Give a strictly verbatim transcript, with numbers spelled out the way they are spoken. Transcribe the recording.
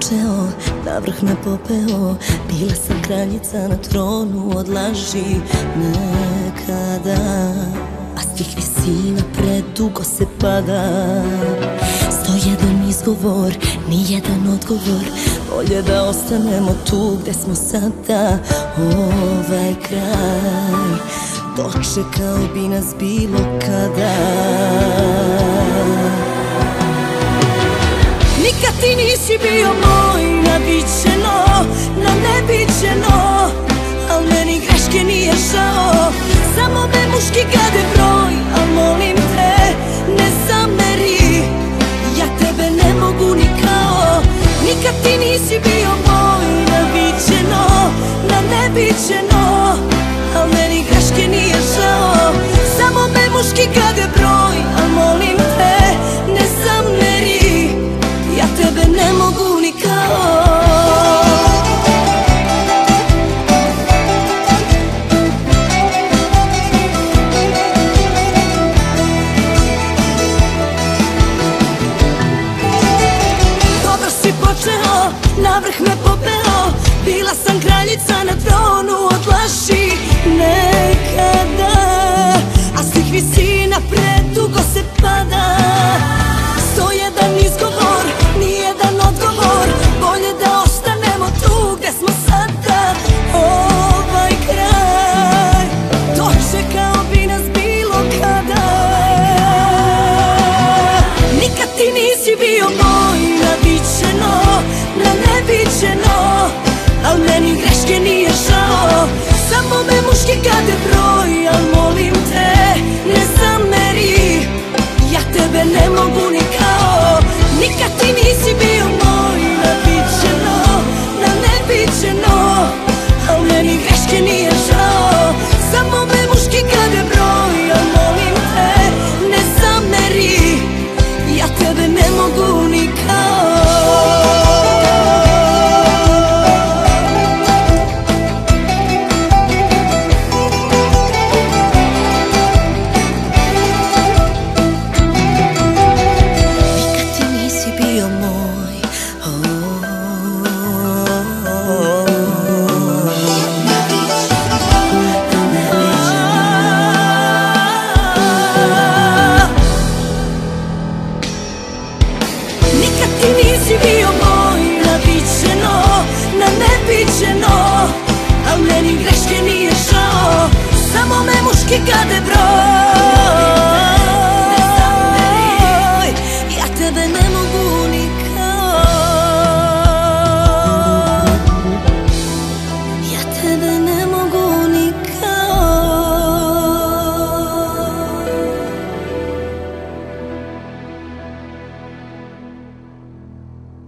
počeo, na vrh me popeo. Bila sam kraljica na tronu od laži nekada, a s tih visina predugo se pada. Sto jedan izgovor, nijedan odgovor, bolje da ostanemo tu gde smo sada. Ovaj kraj dočekao bi nas bilo kada. Nikad ti nisi bio moj, naviđeno, na neviđeno, al meni greške nije žao. Samo me muški gade broj, al molim te, ne zameri, ja tebe ne mogu ni kao. Nikad ti nisi bio moj, naviđeno, na neviđeno, al meni greške nije žao. Samo me muški gade broj, al molim te, ne zameri, ja tebe ne mogu ni kao. Dobro si počeo, na vrh me popeo. Bila sam kraljica na tronu od laži nekada, a s tih visina predugo se pada. Sto jedan izgovor, nijedan odgovor, bolje da ostanemo tu gde smo sada. Ovaj kraj dočekao bi nas bilo kada. Nikad ti nisi bio moj, naviđeno, na neviđeno, al meni greške nije žao. Samo me muški gade broj, al molim te, ne zameri, ja tebe ne mogu ni kao. Nikad ti nisi bio moj, naviđeno, na neviđeno, al meni greške nije žao. Samo me muški gade broj, al molim te, ne zameri, ja tebe ne mogu ni kao. Al meni greške nije žao. Samo me muški gade broj.